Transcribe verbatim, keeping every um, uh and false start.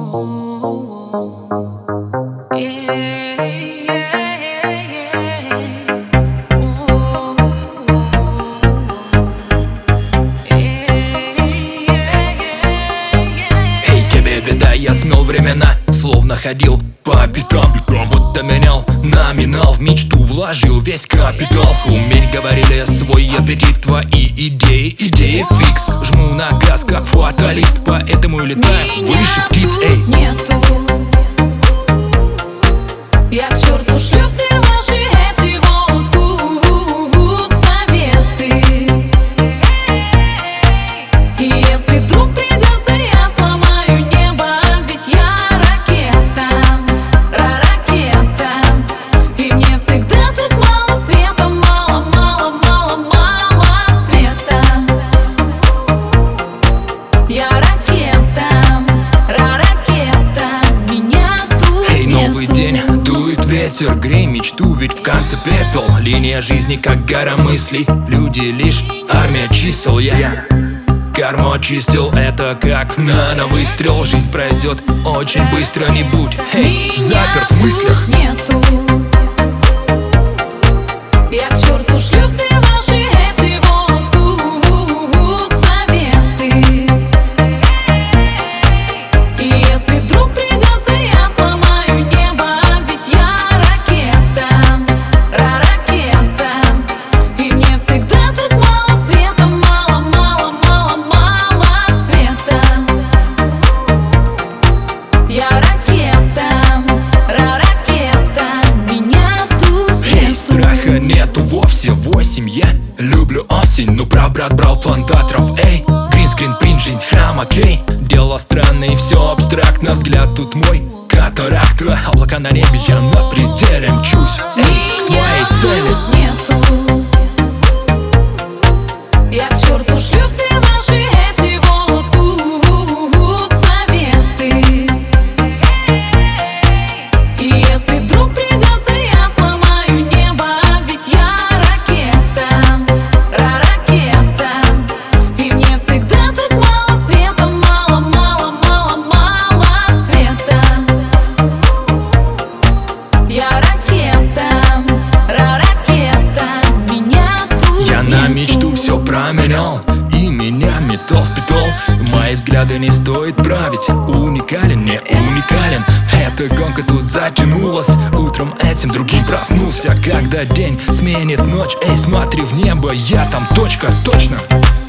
Я смел времена, словно ходил по пятам, будто менял номинал, в мечту вложил весь капитал. Умерь, говорили, свой аппетит, твои идеи, идеи фикс. Жму на газ, как фаталист, поэтому летаю выше птиц. Эй, нету. Я к черту шлю все ваши эти вот тут советы. И если вдруг придется, я сломаю небо, ведь я ракета, ра-ракета. И мне всегда тут мало света, мало, мало, мало, мало света. Я ракета, ра-ракета. Меня тут эй, новый нету. день, дует ветер, грей мечту, ведь в конце пепел. Линия жизни, как гора мыслей, люди лишь армия чисел. Я карму очистил, это как нано-выстрел. Жизнь пройдет очень быстро, не будь, эй, заперт в мыслях. Нету. Я к черту шлю все ваши эти вот тут советы. И если вдруг придется, я сломаю небо, ведь я ракета, ра-ракета. И мне всегда тут мало света, мало, мало, мало, мало света. Я ракета, ра-ракета. Меня тут Эй, нету. страха нету вовсе, восемь. Я люблю осень, ну прав, брат, брал плантаторов. Эй, гринскрин, принт, жизнь, храм, окей. Дело странное и все абстрактно, взгляд тут мой катаракта. Облака на небе, я на пределе мчусь, эй, к своей цели. Нету. Я к черту шлю все ваши эти вот тут советы. И если вдруг придется, я сломаю небо, ведь я ракета, ра-ракета. И мне всегда тут мало света, мало, мало, мало, мало света. Я ракета, ра-ракета. Меня тут Я на нету. мечту все променял, и меня метал в питол. Мои взгляды не стоит править, уникален, не уникален. Эта гонка тут затянулась, утром этим другим проснулся. Когда день сменит ночь, эй, смотри в небо, я там точка, точно.